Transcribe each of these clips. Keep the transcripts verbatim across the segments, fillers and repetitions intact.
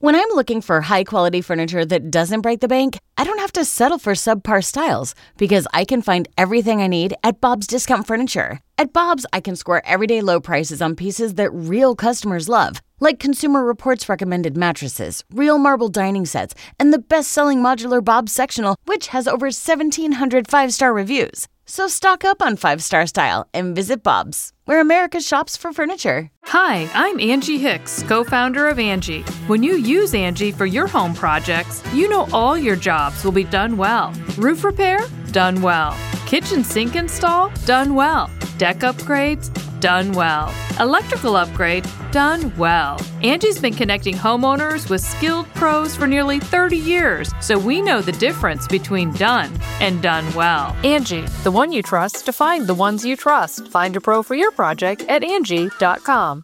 When I'm looking for high-quality furniture that doesn't break the bank, I don't have to settle for subpar styles because I can find everything I need at Bob's Discount Furniture. At Bob's, I can score everyday low prices on pieces that real customers love, like Consumer Reports recommended mattresses, real marble dining sets, and the best-selling modular Bob's sectional, which has over seventeen hundred five-star reviews. So stock up on five-star style and visit Bob's, where America shops for furniture. Hi, I'm Angie Hicks, co-founder of Angie. When you use Angie for your home projects, you know all your jobs will be done well. Roof repair? Done well. Kitchen sink install? Done well. Deck upgrades? Done well. Electrical upgrade? Done well. Angie's been connecting homeowners with skilled pros for nearly thirty years, so we know the difference between done and done well. Angie, the one you trust to find the ones you trust. Find a pro for your project at Angie dot com.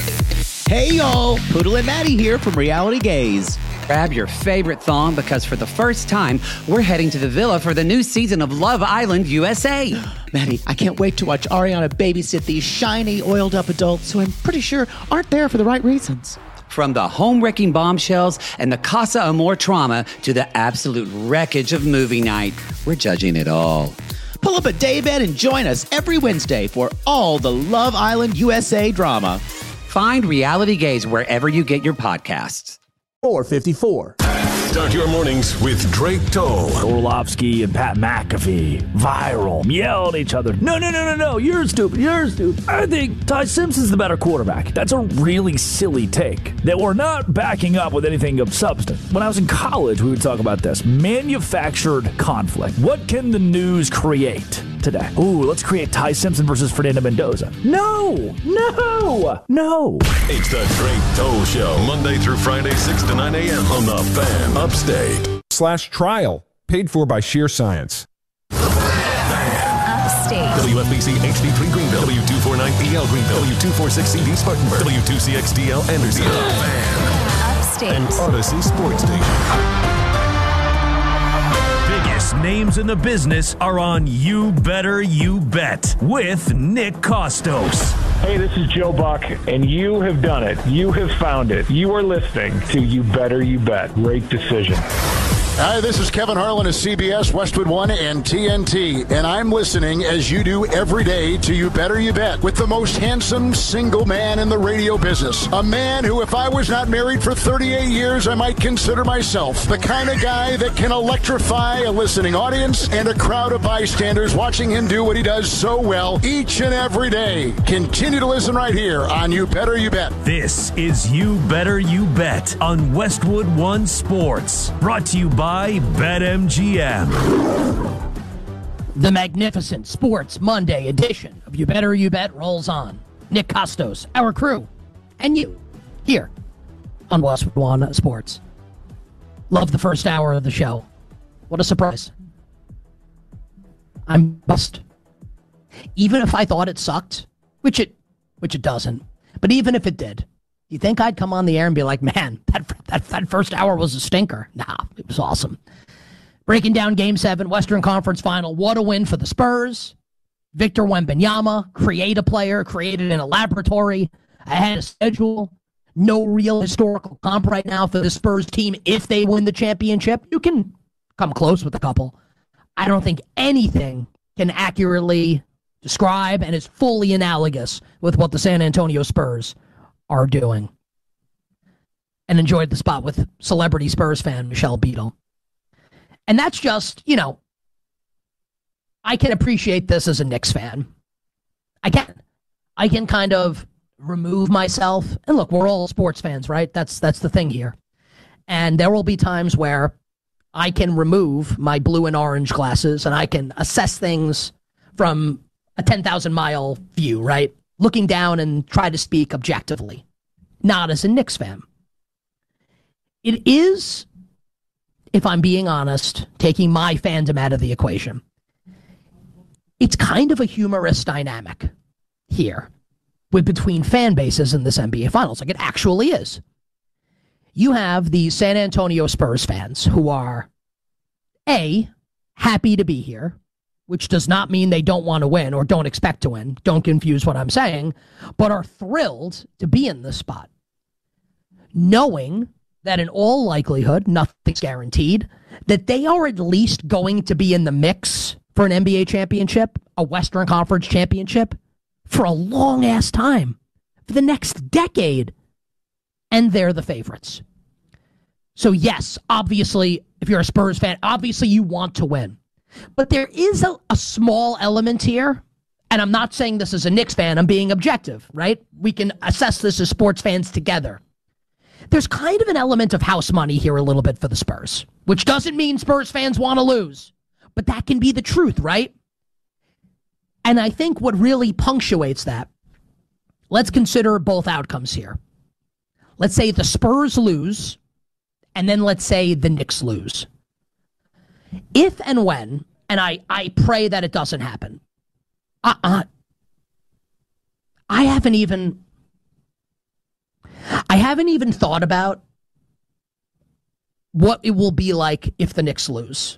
Hey y'all, Poodle and Maddie here from Reality Gaze. Grab your favorite thong because for the first time, we're heading to the villa for the new season of Love Island U S A. Maddie, I can't wait to watch Ariana babysit these shiny, oiled-up adults who I'm pretty sure aren't there for the right reasons. From the home-wrecking bombshells and the Casa Amor trauma to the absolute wreckage of movie night, we're judging it all. Pull up a daybed and join us every Wednesday for all the Love Island U S A drama. Find Reality Gaze wherever you get your podcasts. four fifty-four. Start your mornings with Drake Toll. Orlovsky and Pat McAfee. Viral. Yell at each other. No, no, no, no, no. You're stupid. You're stupid. I think Ty Simpson's the better quarterback. That's a really silly take that we're not backing up with anything of substance. When I was in college, we would talk about this. Manufactured conflict. What can the news create today? Ooh, let's create Ty Simpson versus Fernando Mendoza. No, no, no. It's the Drake Toll Show. Monday through Friday, six to nine a.m. on The Fan Upstate. Slash trial. Paid for by Sheer Science. Upstate. W F B C H D three Greenville. W two forty-nine E L Greenville. W two forty-six C D Spartanburg. W two C X D L Anderson. The Fan. Upstate. And Odyssey Sports Station. Biggest names in the business are on You Better You Bet with Nick Costos. Hey, this is Joe Buck, and you have done it. You have found it. You are listening to You Better You Bet. Great decision. Hi, this is Kevin Harlan of C B S, Westwood One, and T N T, and I'm listening as you do every day to You Better You Bet with the most handsome single man in the radio business. A man who, if I was not married for thirty-eight years, I might consider myself the kind of guy that can electrify a listening audience and a crowd of bystanders watching him do what he does so well each and every day. Continue to listen right here on You Better You Bet. This is You Better You Bet on Westwood One Sports. Brought to you by By BetMGM. The magnificent Sports Monday edition of You Better You Bet rolls on. Nick Costos, our crew, and you, here on Westwood One Sports. Love the first hour of the show. What a surprise. I'm bust. Even if I thought it sucked, which it which it doesn't, but even if it did, you think I'd come on the air and be like, man, that, that that first hour was a stinker? Nah, it was awesome. Breaking down Game seven, Western Conference Final. What a win for the Spurs. Victor Wembanyama, create a player, created in a laboratory, ahead of schedule. No real historical comp right now for the Spurs team if they win the championship. You can come close with a couple. I don't think anything can accurately describe and is fully analogous with what the San Antonio Spurs are doing. And enjoyed the spot with celebrity Spurs fan Michelle Beadle. And that's just, you know, I can appreciate this as a Knicks fan. I can. I can kind of remove myself. And look, we're all sports fans, right? That's that's the thing here. And there will be times where I can remove my blue and orange glasses and I can assess things from a ten thousand mile view, right? Looking down and try to speak objectively, not as a Knicks fan. It is, if I'm being honest, taking my fandom out of the equation. It's kind of a humorous dynamic here with between fan bases in this N B A Finals. Like it actually is. You have the San Antonio Spurs fans who are, A, happy to be here, which does not mean they don't want to win or don't expect to win. Don't confuse what I'm saying, but are thrilled to be in this spot, knowing that in all likelihood, nothing's guaranteed, that they are at least going to be in the mix for an N B A championship, a Western Conference championship, for a long-ass time, for the next decade. And they're the favorites. So yes, obviously, if you're a Spurs fan, obviously you want to win. But there is a, a small element here, and I'm not saying this as a Knicks fan, I'm being objective, right? We can assess this as sports fans together. There's kind of an element of house money here a little bit for the Spurs, which doesn't mean Spurs fans want to lose, but that can be the truth, right? And I think what really punctuates that, let's consider both outcomes here. Let's say the Spurs lose, and then let's say the Knicks lose. If and when, and I, I pray that it doesn't happen, uh-uh, I haven't even, I haven't even thought about what it will be like if the Knicks lose.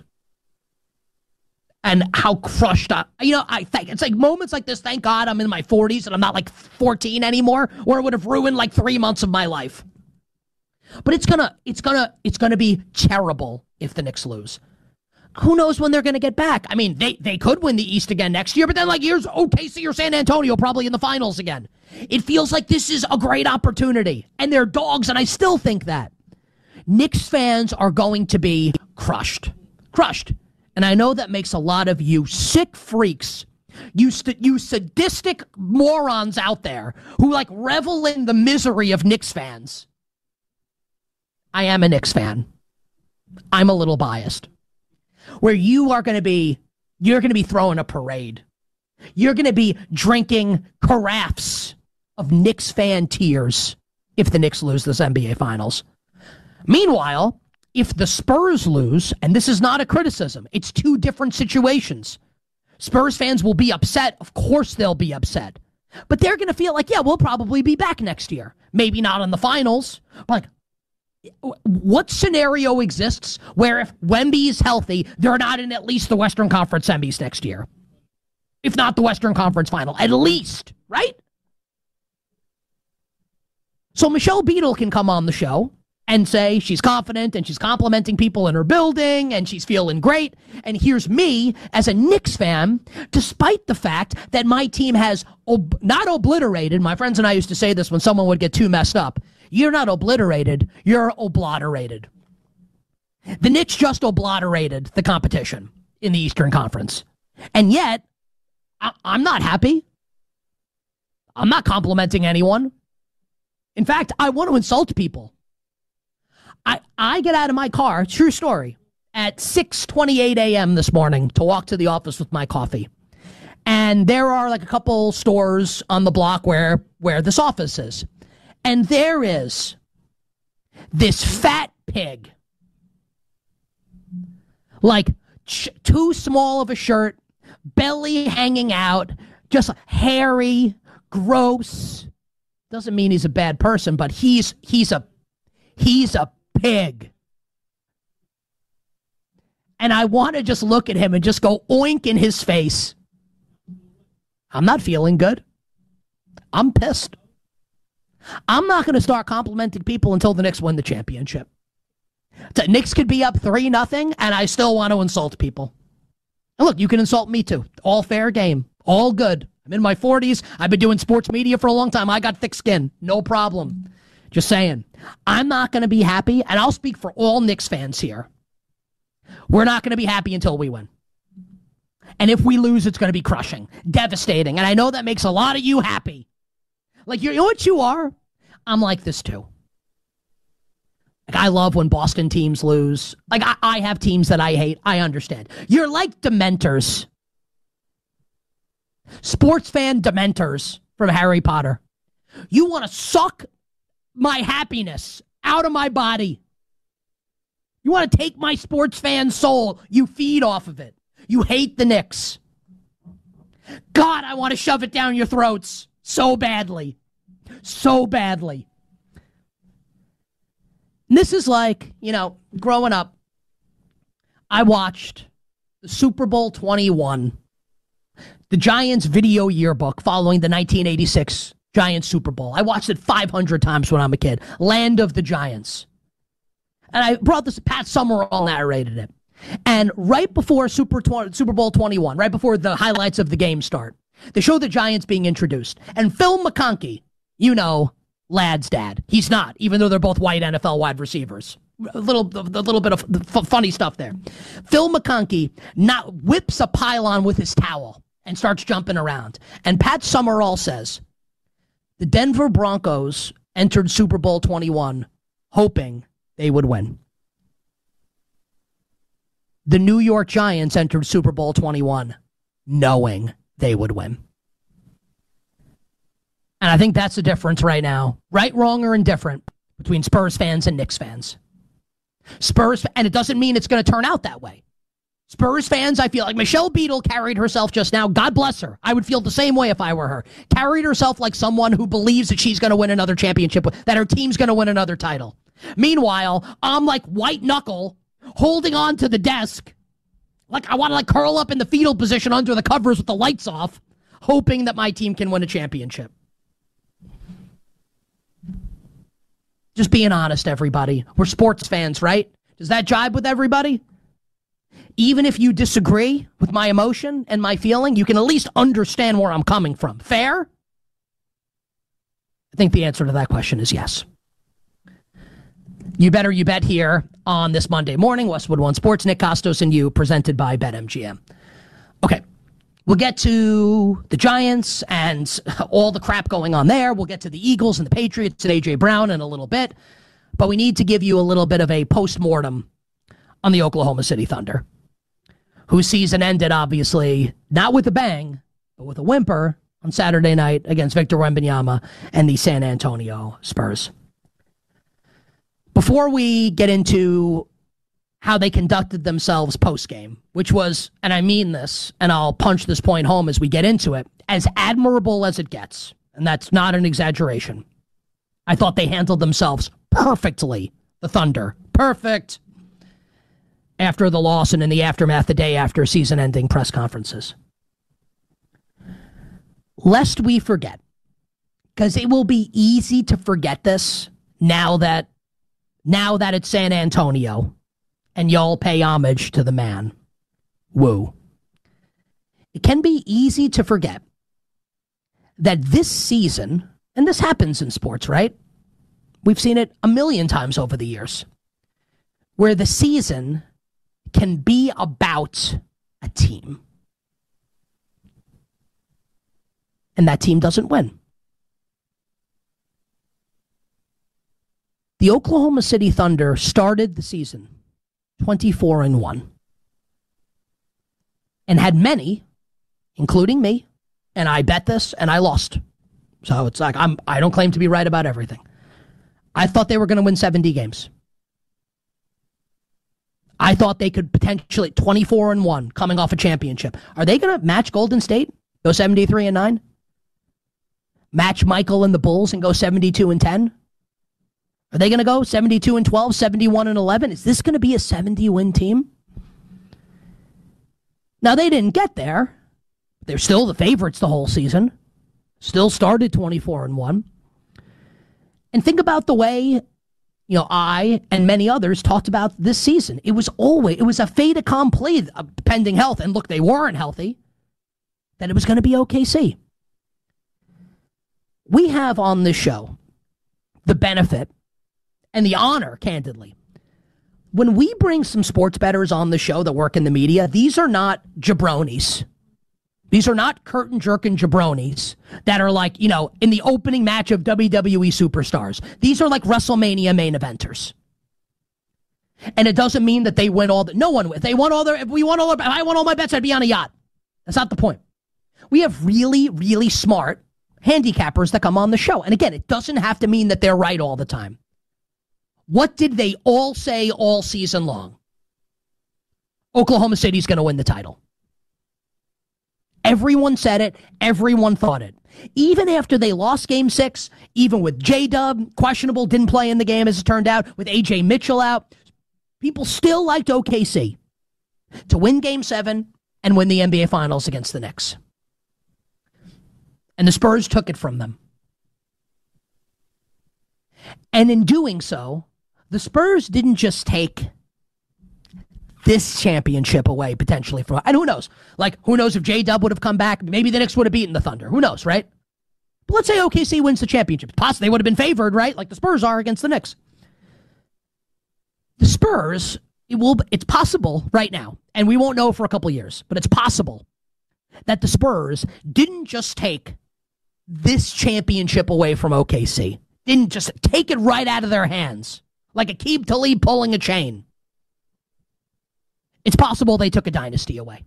And how crushed I, you know, I think it's like moments like this, thank God I'm in my forties and I'm not like fourteen anymore, or it would have ruined like three months of my life. But it's gonna, it's gonna, it's gonna be terrible if the Knicks lose. Who knows when they're gonna get back? I mean, they, they could win the East again next year, but then like here's O K C or San Antonio probably in the finals again. It feels like this is a great opportunity, and they're dogs, and I still think that. Knicks fans are going to be crushed. Crushed. And I know that makes a lot of you sick freaks, you, st- you sadistic morons out there who like revel in the misery of Knicks fans. I am a Knicks fan. I'm a little biased. Where you are going to be, you're going to be throwing a parade. You're going to be drinking carafes of Knicks fan tears if the Knicks lose this N B A Finals. Meanwhile, if the Spurs lose, and this is not a criticism, it's two different situations. Spurs fans will be upset. Of course they'll be upset. But they're going to feel like, yeah, we'll probably be back next year. Maybe not in the finals. But like, what scenario exists where if Wemby is healthy, they're not in at least the Western Conference semis next year? If not the Western Conference final, at least, right? So Michelle Beadle can come on the show and say she's confident and she's complimenting people in her building and she's feeling great. And here's me as a Knicks fan, despite the fact that my team has ob- not obliterated. My friends and I used to say this when someone would get too messed up. You're not obliterated, you're obliterated. The Knicks just obliterated the competition in the Eastern Conference. And yet, I- I'm not happy. I'm not complimenting anyone. In fact, I want to insult people. I, I get out of my car, true story, at six twenty-eight a.m. this morning to walk to the office with my coffee. And there are like a couple stores on the block where, where this office is. And there is this fat pig, like ch- too small of a shirt, belly hanging out, just hairy, gross. Doesn't mean he's a bad person, but he's he's a he's a pig. And I want to just look at him and just go oink in his face. I'm not feeling good. I'm pissed. I'm not going to start complimenting people until the Knicks win the championship. The Knicks could be up three nothing, and I still want to insult people. And look, you can insult me too. All fair game. All good. I'm in my forties. I've been doing sports media for a long time. I got thick skin. No problem. Just saying. I'm not going to be happy, and I'll speak for all Knicks fans here. We're not going to be happy until we win. And if we lose, it's going to be crushing, devastating. And I know that makes a lot of you happy. Like, you know what you are? I'm like this too. Like, I love when Boston teams lose. Like, I, I have teams that I hate. I understand. You're like Dementors. Sports fan Dementors from Harry Potter. You want to suck my happiness out of my body. You want to take my sports fan soul. You feed off of it. You hate the Knicks. God, I want to shove it down your throats so badly. So badly. And this is like, you know, growing up, I watched the Super Bowl twenty-one, the Giants video yearbook following the nineteen eighty-six Giants Super Bowl. I watched it five hundred times when I'm a kid. Land of the Giants. And I brought this, Pat Summerall narrated it. And right before Super tw- Super Bowl twenty-one, right before the highlights of the game start, they show the Giants being introduced. And Phil McConkey, you know, Lad's dad. He's not, even though they're both white N F L wide receivers. A little, a little bit of f- funny stuff there. Phil McConkey not whips a pylon with his towel and starts jumping around. And Pat Summerall says, the Denver Broncos entered Super Bowl twenty-one hoping they would win. The New York Giants entered Super Bowl twenty-one knowing they would win. And I think that's the difference right now, right, wrong, or indifferent, between Spurs fans and Knicks fans. Spurs, and it doesn't mean it's going to turn out that way. Spurs fans, I feel like Michelle Beadle carried herself just now. God bless her. I would feel the same way if I were her. Carried herself like someone who believes that she's going to win another championship, that her team's going to win another title. Meanwhile, I'm like white knuckle, holding on to the desk, like I want to like curl up in the fetal position under the covers with the lights off, hoping that my team can win a championship. Just being honest, everybody. We're sports fans, right? Does that jibe with everybody? Even if you disagree with my emotion and my feeling, you can at least understand where I'm coming from. Fair? I think the answer to that question is yes. You better you bet here on this Monday morning, Westwood One Sports, Nick Costos and you, presented by BetMGM. Okay, we'll get to the Giants and all the crap going on there. We'll get to the Eagles and the Patriots and A J Brown in a little bit. But we need to give you a little bit of a postmortem on the Oklahoma City Thunder, whose season ended, obviously, not with a bang, but with a whimper on Saturday night against Victor Wembanyama and the San Antonio Spurs. Before we get into how they conducted themselves post-game, which was, and I mean this, and I'll punch this point home as we get into it, as admirable as it gets, and that's not an exaggeration, I thought they handled themselves perfectly, the Thunder. Perfect. After the loss and in the aftermath, the day after season-ending press conferences. Lest we forget, because it will be easy to forget this now that Now that it's San Antonio, and y'all pay homage to the man. Woo. It can be easy to forget that this season, and this happens in sports, right? We've seen it a million times over the years, where the season can be about a team. And that team doesn't win. The Oklahoma City Thunder started the season twenty-four and one and had many, including me, and I bet this and I lost. So it's like I'm I don't claim to be right about everything. I thought they were going to win seventy games. I thought they could potentially twenty-four and one coming off a championship. Are they going to match Golden State? Go seventy-three and nine? Match Michael and the Bulls and go seventy-two and ten? Are they going to go seventy-two and twelve, seventy-one and eleven? Is this going to be a seventy-win team? Now, they didn't get there. They're still the favorites the whole season. Still started twenty-four and one. And think about the way, you know, I and many others talked about this season. It was always, it was a fait accompli, uh, pending health. And look, they weren't healthy. That it was going to be O K C. We have on this show the benefit and the honor, candidly. When we bring some sports bettors on the show that work in the media, these are not jabronis. These are not curtain-jerking jabronis that are like, you know, in the opening match of W W E Superstars. These are like WrestleMania main eventers. And it doesn't mean that they win all the... No one... If they won all their... If we won all our... If I won all my bets, I'd be on a yacht. That's not the point. We have really, really smart handicappers that come on the show. And again, it doesn't have to mean that they're right all the time. What did they all say all season long? Oklahoma City's going to win the title. Everyone said it. Everyone thought it. Even after they lost game six, even with J-Dub, questionable, didn't play in the game as it turned out, with A J Mitchell out, people still liked O K C to win game seven and win the N B A Finals against the Knicks. And the Spurs took it from them. And in doing so, the Spurs didn't just take this championship away potentially from, and who knows? Like, who knows if J-Dub would have come back? Maybe the Knicks would have beaten the Thunder. Who knows, right? But let's say O K C wins the championship. Possibly they would have been favored, right? Like the Spurs are against the Knicks. The Spurs, it will. It's possible right now, and we won't know for a couple years, but it's possible that the Spurs didn't just take this championship away from O K C. Didn't just take it right out of their hands, like Aqib Talib pulling a chain. It's possible they took a dynasty away.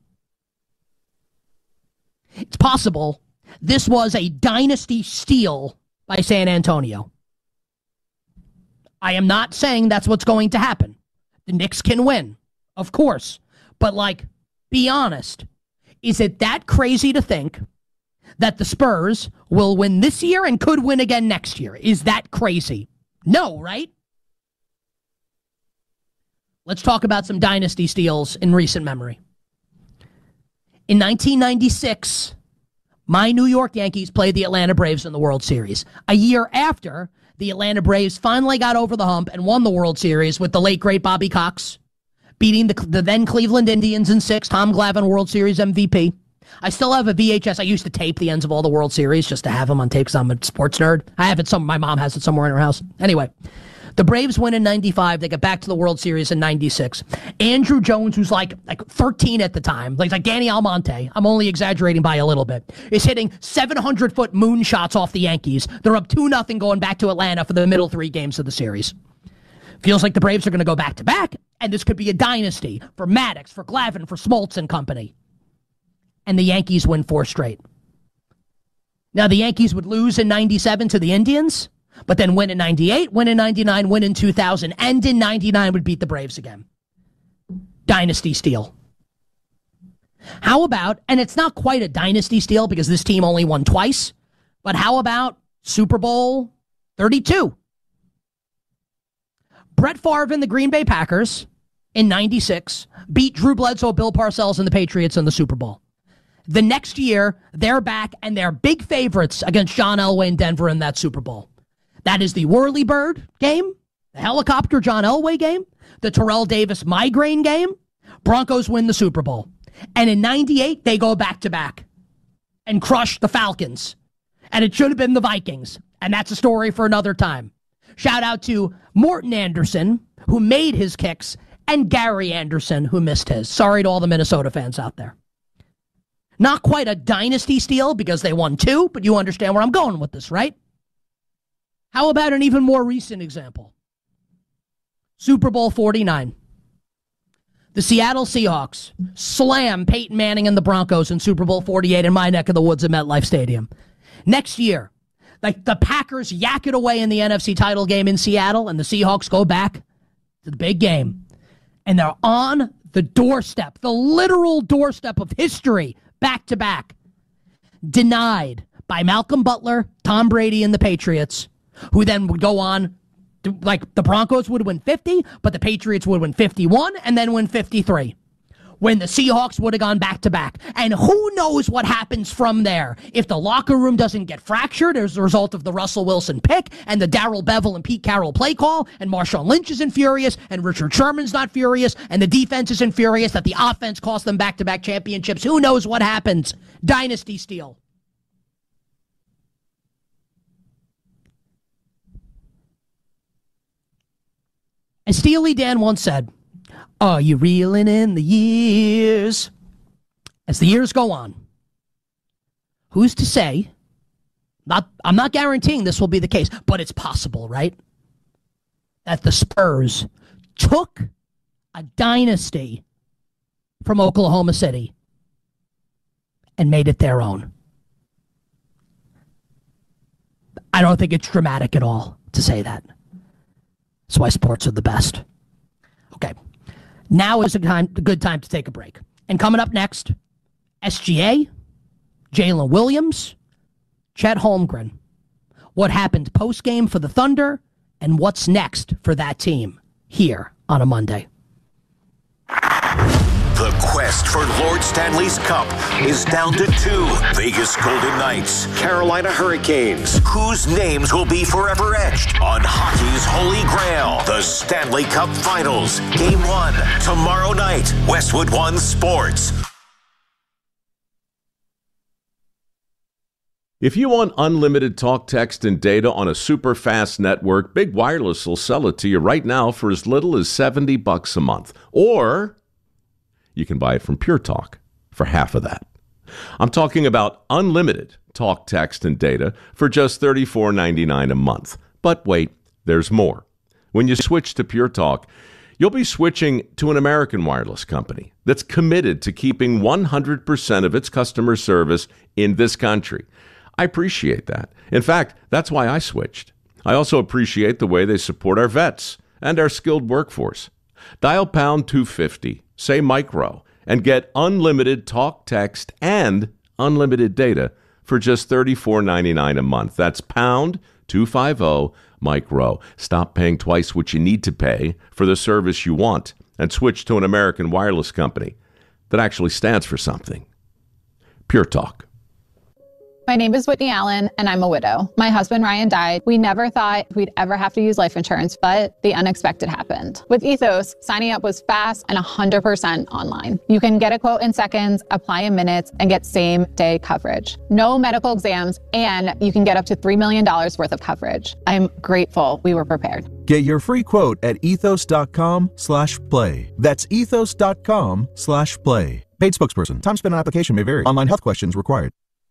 It's possible this was a dynasty steal by San Antonio. I am not saying that's what's going to happen. The Knicks can win, of course. But, like, be honest. Is it that crazy to think that the Spurs will win this year and could win again next year? Is that crazy? No, right? Let's talk about some dynasty steals in recent memory. In nineteen ninety-six, my New York Yankees played the Atlanta Braves in the World Series. A year after, the Atlanta Braves finally got over the hump and won the World Series with the late, great Bobby Cox, beating the, the then Cleveland Indians in six, Tom Glavine World Series M V P. I still have a V H S. I used to tape the ends of all the World Series just to have them on tape because I'm a sports nerd. I have it some. My mom has it somewhere in her house. Anyway, the Braves win in ninety-five. They get back to the World Series in ninety-six. Andrew Jones, who's like like thirteen at the time, like, like Danny Almonte, I'm only exaggerating by a little bit, is hitting seven hundred foot moonshots off the Yankees. They're up two nothing going back to Atlanta for the middle three games of the series. Feels like the Braves are going to go back-to-back, and this could be a dynasty for Maddox, for Glavine, for Smoltz and company. And the Yankees win four straight. Now, the Yankees would lose in ninety-seven to the Indians, but then win in ninety-eight, win in ninety-nine, win in two thousand, and in ninety-nine would beat the Braves again. Dynasty steal. How about, and it's not quite a dynasty steal because this team only won twice, but how about Super Bowl thirty-two? Brett Favre and the Green Bay Packers in ninety-six beat Drew Bledsoe, Bill Parcells, and the Patriots in the Super Bowl. The next year, they're back, and they're big favorites against John Elway in Denver in that Super Bowl. That is the Whirlybird game, the helicopter John Elway game, the Terrell Davis migraine game. Broncos win the Super Bowl. And in ninety-eight, they go back-to-back and crush the Falcons. And it should have been the Vikings. And that's a story for another time. Shout out to Morton Anderson, who made his kicks, and Gary Anderson, who missed his. Sorry to all the Minnesota fans out there. Not quite a dynasty steal because they won two, but you understand where I'm going with this, right? How about an even more recent example? Super Bowl forty-nine. The Seattle Seahawks slam Peyton Manning and the Broncos in Super Bowl forty-eight in my neck of the woods at MetLife Stadium. Next year, like the Packers yak it away in the N F C title game in Seattle, and the Seahawks go back to the big game. And they're on the doorstep, the literal doorstep of history, back to back. Denied by Malcolm Butler, Tom Brady, and the Patriots, who then would go on to, like, the Broncos would win fifty, but the Patriots would win fifty-one and then win fifty-three. When the Seahawks would have gone back-to-back. And who knows what happens from there. If the locker room doesn't get fractured as a result of the Russell Wilson pick and the Darrell Bevel and Pete Carroll play call, and Marshawn Lynch isn't furious, and Richard Sherman's not furious, and the defense isn't furious that the offense cost them back-to-back championships. Who knows what happens? Dynasty steal. As Steely Dan once said, are you reeling in the years? As the years go on, who's to say? Not, I'm not guaranteeing this will be the case, but it's possible, right? That the Spurs took a dynasty from Oklahoma City and made it their own. I don't think it's dramatic at all to say that. That's why sports are the best. Okay. Now is a, time, a good time to take a break. And coming up next, S G A, Jalen Williams, Chet Holmgren. What happened post-game for the Thunder, and what's next for that team here on a Monday. The quest for Lord Stanley's Cup is down to two. Vegas Golden Knights, Carolina Hurricanes. Whose names will be forever etched on hockey's holy grail? The Stanley Cup Finals. Game one, tomorrow night. Westwood One Sports. If you want unlimited talk, text, and data on a super fast network, Big Wireless will sell it to you right now for as little as seventy bucks a month. Or you can buy it from Pure Talk for half of that. I'm talking about unlimited talk, text, and data for just thirty-four ninety-nine a month. But wait, there's more. When you switch to Pure Talk, you'll be switching to an American wireless company that's committed to keeping one hundred percent of its customer service in this country. I appreciate that. In fact, that's why I switched. I also appreciate the way they support our vets and our skilled workforce. Dial pound two fifty, say micro, and get unlimited talk, text, and unlimited data for just thirty-four ninety-nine a month. That's pound two fifty, micro. Stop paying twice what you need to pay for the service you want and switch to an American wireless company that actually stands for something. Pure Talk. My name is Whitney Allen, and I'm a widow. My husband, Ryan, died. We never thought we'd ever have to use life insurance, but the unexpected happened. With Ethos, signing up was fast and one hundred percent online. You can get a quote in seconds, apply in minutes, and get same-day coverage. No medical exams, and you can get up to three million dollars worth of coverage. I'm grateful we were prepared. Get your free quote at ethos.com slash play. That's ethos.com slash play. Paid spokesperson. Time spent on application may vary. Online health questions required.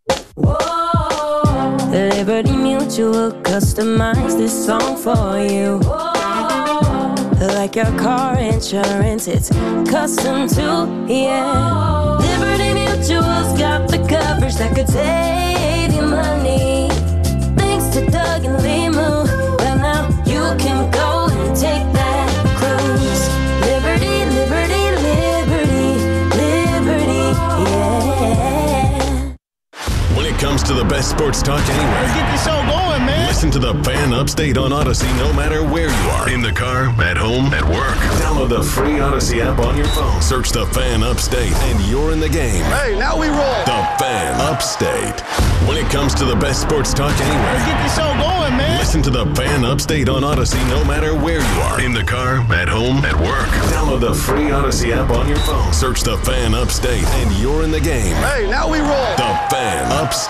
Whoa, Liberty Mutual customized this song for you. Whoa, like your car insurance, it's custom too, yeah. Liberty Mutual's got the coverage that could save you money. Thanks to Doug and Limu, well now you can go and take that cruise. Liberty, liberty, liberty, liberty, yeah. When it comes to the best sports talk anywhere, let's get this show going, man. Listen to the Fan Upstate on Odyssey no matter where you are. In the car, at home, at work. Download the free Odyssey app on your phone. Search the Fan Upstate and you're in the game. Hey, now we roll. The Fan Upstate. When it comes to the best sports talk anywhere, let's get this show going, man. Listen to the Fan Upstate on Odyssey no matter where you are. In the car, at home, at work. Download the free Odyssey app on your phone. Search the Fan Upstate and you're in the game. Hey, now we roll. The Fan Upstate.